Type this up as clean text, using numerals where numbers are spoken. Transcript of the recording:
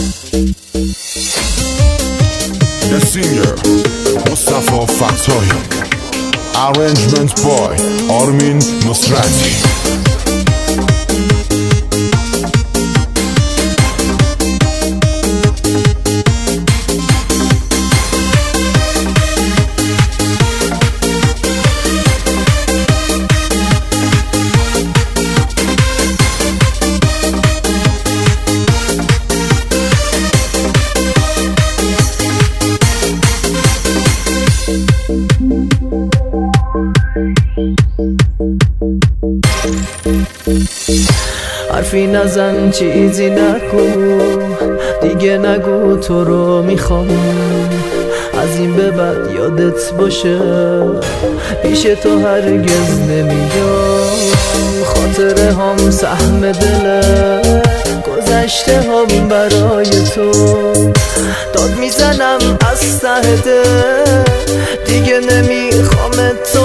The singer Mustafa Faktohi, arrangement by Armin Nusrati. حرفی نزن چیزی نگو دیگه نگو تو رو میخوام از این به بعد یادت باشه پیش تو هرگز نمیام خاطره هم سهم دله گذشته هم برای تو داد میزنم از ته دل دیگه نمیخوام